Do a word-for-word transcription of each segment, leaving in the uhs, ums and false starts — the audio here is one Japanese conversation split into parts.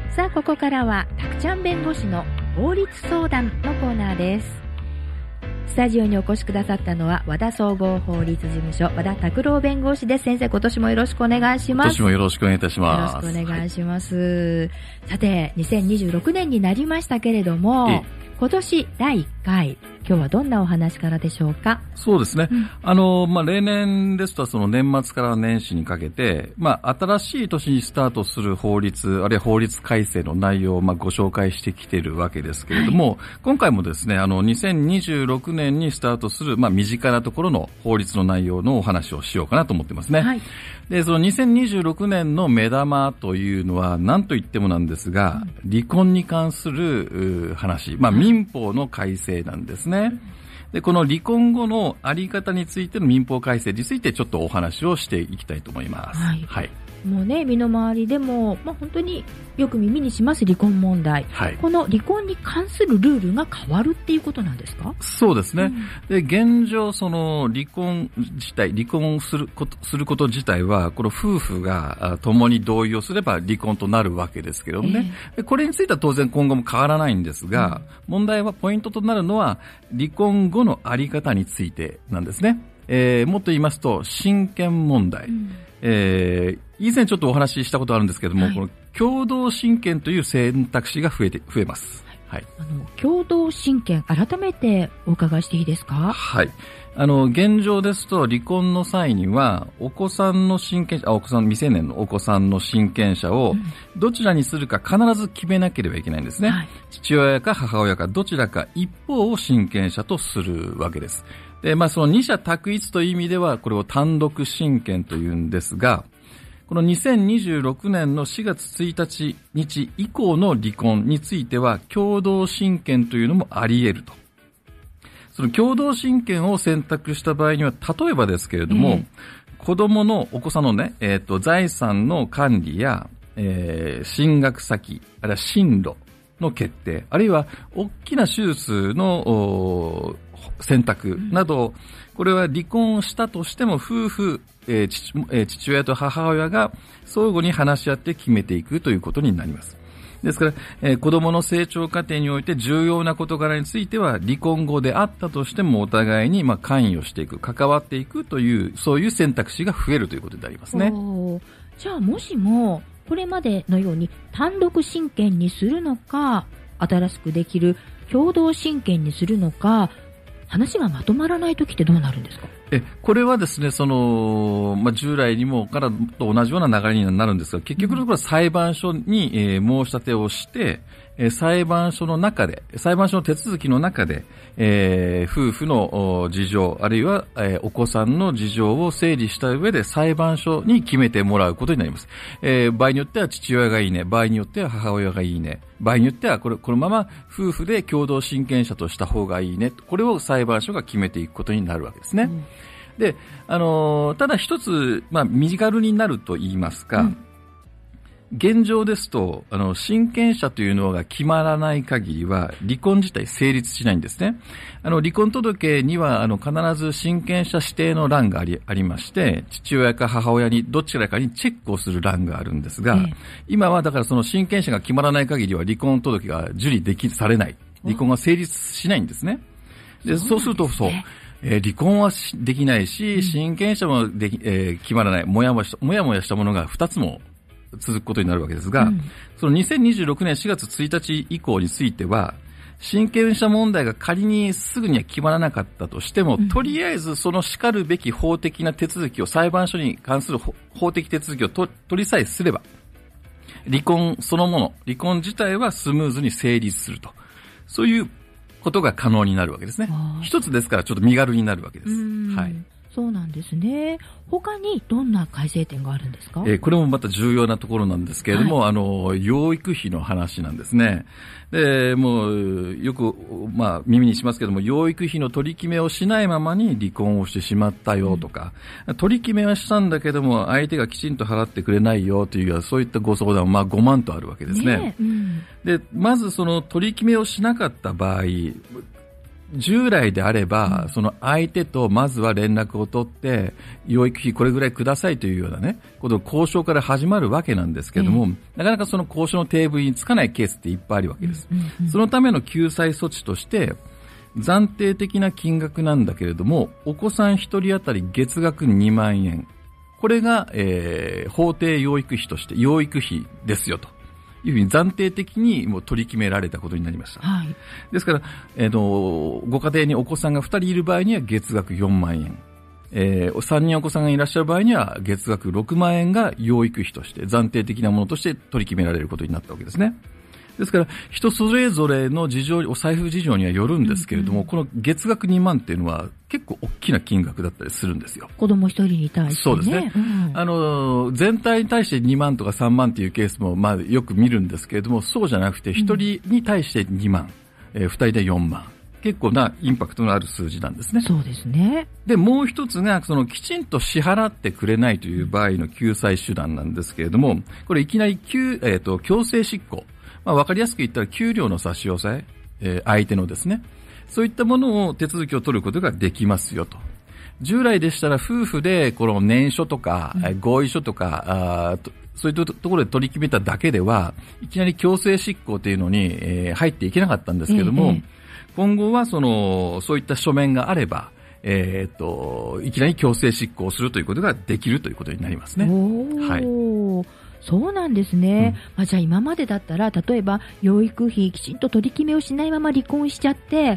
さあ、ここからはたくちゃん弁護士の法律相談のコーナーです。スタジオにお越しくださったのは和田総合法律事務所和田拓郎弁護士です。先生、今年もよろしくお願いします。 今年もよろしくお願いいたします。 よろしくお願いします、はい、さてにせんにじゅうろくねんになりましたけれども、今年だいいっかい、今日はどんなお話からでしょうか。 そうですね、うん、あの、まあ、例年ですとその年末から年始にかけて、まあ、新しい年にスタートする法律あるいは法律改正の内容をまあご紹介してきているわけですけれども、はい、今回もですね、あのにせんにじゅうろくねんにスタートするまあ身近なところの法律の内容のお話をしようかなと思ってますね。はい、でそのにせんにじゅうろくねんの目玉というのは何と言ってもなんですが、うん、離婚に関する話、まあ、民法の改正なんですね。で、この離婚後のあり方についての民法改正についてちょっとお話をしていきたいと思います。はい。はい、 もうね、身の回りでも、まあ、本当によく耳にします離婚問題、はい、この離婚に関するルールが変わるっていうことなんですか？ そうですね、うん、で現状その離婚自体離婚することすること自体はこの夫婦が共に同意をすれば離婚となるわけですけどもね、えー、でこれについては当然今後も変わらないんですが、うん、問題はポイントとなるのは離婚後のあり方についてなんですね。えー、もっと言いますと親権問題、うん、えー、以前ちょっとお話ししたことあるんですけども、はい、この共同親権という選択肢が増えて増えます。はい、あの共同親権、改めてお伺いしていいですか？ はい、あの現状ですと離婚の際にはお子さんの親権者、あお子さん未成年のお子さんの親権者をどちらにするか必ず決めなければいけないんですね。はい、父親か母親かどちらか一方を親権者とするわけです。で、まあ、その二者択一という意味ではこれを単独親権というんですが、このにせんにじゅうろくねんのしがつついたち日以降の離婚については共同親権というのもあり得ると。その共同親権を選択した場合には、例えばですけれども、うん、子供のお子さんのね、えっと、財産の管理や、えー、進学先、あるいは進路の決定、あるいは大きな手術の選択など、これは離婚したとしても夫婦、えー 父, えー、父親と母親が相互に話し合って決めていくということになります。ですから、えー、子供の成長過程において重要な事柄については離婚後であったとしてもお互いにまあ関与していく、関わっていくというそういう選択肢が増えるということになりますね。 じゃあもしもこれまでのように単独親権にするのか、新しくできる共同親権にするのか、話がまとまらないときってどうなるんですか？ え、これはですね、その、まあ、従来にもからと同じような流れになるんですが、結局のところ裁判所に、えー、申し立てをして、えー、裁判所の中で、裁判所の手続きの中で、えー、夫婦の事情、あるいは、えー、お子さんの事情を整理した上で裁判所に決めてもらうことになります。えー、場合によっては父親がいいね、場合によっては母親がいいね、場合によってはこれ、このまま夫婦で共同親権者とした方がいいね、これを裁判所が決めていくことになるわけですね。うん、で、あのー、ただ一つ、まあ、身軽になると言いますか、うん、現状ですと、あの、親権者というのが決まらない限りは、離婚自体成立しないんですね。あの、離婚届には、あの、必ず親権者指定の欄があり、ありまして、父親か母親にどちらかにチェックをする欄があるんですが、ええ、今はだからその親権者が決まらない限りは離婚届が受理でき、されない。離婚が成立しないんですね。で、そうすると、そう。えー、離婚はできないし、親権者もでき、えー、決まらない。もやもやした、もやもやしたものが二つも続くことになるわけですが、うん、そのにせんにじゅうろくねんしがつついたち以降については、親権者問題が仮にすぐには決まらなかったとしても、うん、とりあえずその叱るべき法的な手続きを、裁判所に関する法的手続きをと取りさえすれば、離婚そのもの、離婚自体はスムーズに成立すると。そういうことが可能になるわけですね。一つですからちょっと身軽になるわけです。はい。 そうなんですね。他にどんな改正点があるんですか？ えー、これもまた重要なところなんですけれども、はい、あの養育費の話なんですね。で、もうよくまあ耳にしますけれども、養育費の取り決めをしないままに離婚をしてしまったよとか、うん、取り決めはしたんだけども相手がきちんと払ってくれないよというそういったご相談はまあごまんとあるわけですね。ね、うん、で、まずその取り決めをしなかった場合。 従来であれば、うん、その相手とまずは連絡を取って、養育費これぐらいくださいというようなね、ことを交渉から始まるわけなんですけども、えー、なかなかその交渉のテーブルにつかないケースっていっぱいあるわけです。うんうんうん、そのための救済措置として、暫定的な金額なんだけれども、お子さん一人当たり月額にまんえん。これが、えー、法定養育費として、養育費ですよと。いうふうに暫定的にもう取り決められたことになりました。はい。ですから、えっと、ご家庭にお子さんがふたりいる場合には月額よんまんえん。えー、さんにんお子さんがいらっしゃる場合には月額ろくまんえんが養育費として、暫定的なものとして取り決められることになったわけですね。ですから、人それぞれの事情、お財布事情にはよるんですけれども、うんうん、この月額にまんっていうのは結構大きな金額だったりするんですよ。 子供一人に対してね。 そうですね。うん、あの、全体に対してにまんとかさんまんっていうケースも、まあ、よく見るんですけれども、そうじゃなくて、一人に対してにまん、うん、えー、二人でよんまん。結構なインパクトのある数字なんですね。 そうですね。 で、もう一つが、そのきちんと支払ってくれないという場合の救済手段なんですけれども、これいきなり、救、えっと、強制執行。まあ、わかりやすく言ったら給料の差し押さえ、えー、相手のですね、そういったものを手続きを取ることができますよと。従来でしたら夫婦でこの念書とか、うん、合意書とか、あとそういったところで取り決めただけでは、いきなり強制執行というのに、えー、入っていけなかったんですけども、ええ、今後はその、そういった書面があれば、えー、っと、いきなり強制執行するということができるということになりますね。はい。 そうなんですね。うん、まあ、じゃあ今までだったら、例えば養育費きちんと取り決めをしないまま離婚しちゃって、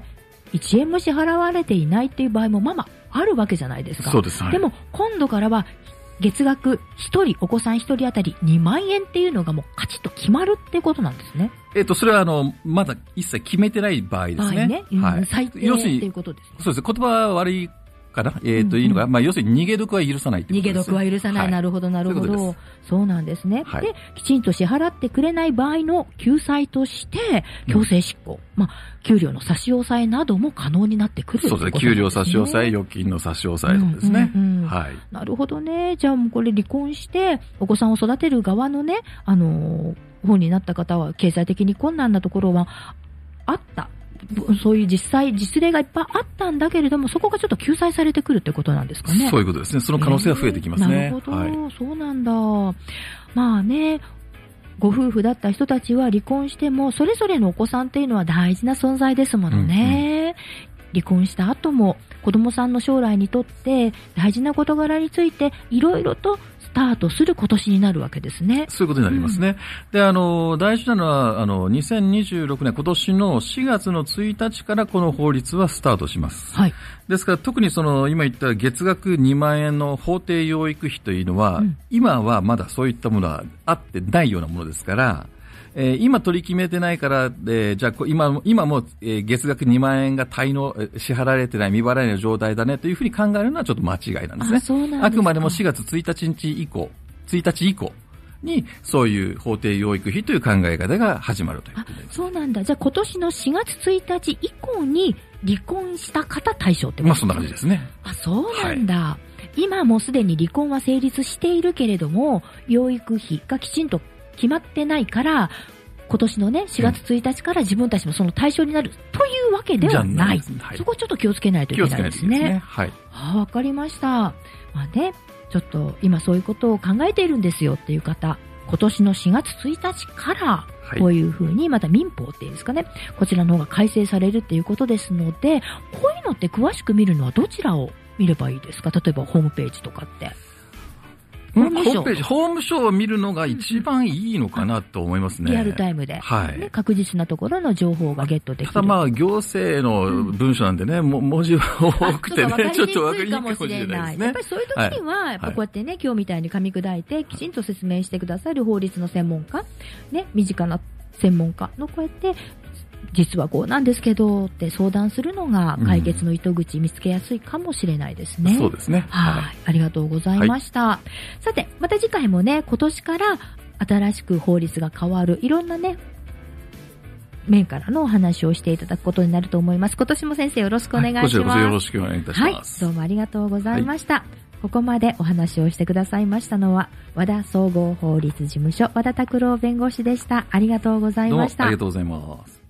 いちえんも支払われていないっていう場合もまあまああるわけじゃないですか。 そうです。はい、 でも今度からは月額ひとり、お子さんひとり当たりにまんえんっていうのがもうカチッと決まるってことなんですね。 えっと、それはあの、まだ一切決めてない場合ですね。 ね、うん、はい。最低っていうことですね。 そうです。言葉は悪いかな、えっ、ー、と、いいのが、まあ、要するに逃げ得は許さないってことです。 逃げ得は許さない。はい、なるほど、なるほど。そうそうなんですね、はい。で、きちんと支払ってくれない場合の救済として、強制執行。うん、まあ、給料の差し押さえなども可能になってくるということですね。 そうですね。給料差し押さえ、預金の差し押さえですね、うんうんうん。はい。 なるほどね。じゃあもうこれ離婚して、お子さんを育てる側のね、あのー、方になった方は、経済的に困難なところはあった。そういう実際、実例がいっぱいあったんだけれども、そこがちょっと救済されてくるってことなんですかね。 そういうことですね。その可能性が増えてきますね。 えー、なるほど、はい、そうなんだ。まあね、ご夫婦だった人たちは離婚しても、それぞれのお子さんっていうのは大事な存在ですものね。うんうん、離婚した後も、子供さんの将来にとって大事な事柄について、いろいろとスタートする今年になるわけですね。 そういうことになりますね。うん、で、あの、大事なのは、あの、にせんにじゅうろくねん、今年のしがつのついたちからこの法律はスタートします。はい。ですから、特にその、今言った月額にまんえんの法定養育費というのは、うん、今はまだそういったものはあってないようなものですから、えー、今取り決めてないから、えー、じゃあ今、今も、えー、月額にまんえんが滞納、支払われてない、未払いの状態だねというふうに考えるのはちょっと間違いなんですね。あ、そうなんですか。あくまでもしがつついたち以降、ついたち以降にそういう法定養育費という考え方が始まるということです。 あ、そうなんだ。じゃあ今年のしがつついたち以降に離婚した方対象ってことですか？まあそんな感じですね。 あ、そうなんだ。はい、今もうすでに離婚は成立しているけれども、養育費がきちんと決まってないから、今年のね、しがつついたちから自分たちもその対象になるというわけではない。はい、そこをちょっと気をつけないといけないですね。気をつけないといけないですね。はい。あ、わかりました。まあね、ちょっと今そういうことを考えているんですよっていう方、今年のしがつついたちから、こういうふうに、また民法っていうんですかね、こちらの方が改正されるっていうことですので、こういうのって詳しく見るのはどちらを見ればいいですか？例えばホームページとかって。 ホームページ、ホームショーを見るのが一番いいのかなと思いますね。 リアルタイムで。はい。ね、確実なところの情報がゲットできる。 ただまあ、行政の文書なんでね、うん、も文字は多くてね、ちょっとわかりにくいかもしれないですね。やっぱりそういう時には、やっぱこうやってね、今日みたいに噛み砕いて、きちんと説明してくださる法律の専門家、ね、身近な専門家のこうやって、実はこうなんですけどって相談するのが解決の糸口見つけやすいかもしれないですね。 うん、そうですね。 はい。ありがとうございました。はい、さて、また次回もね、今年から新しく法律が変わる、いろんなね、面からのお話をしていただくことになると思います。今年も先生よろしくお願いします。はい、こちらこそよろしくお願いいたします。 はい。どうもありがとうございました。はい、ここまでお話をしてくださいましたのは、和田総合法律事務所、和田拓郎弁護士でした。ありがとうございました。 どうもありがとうございます。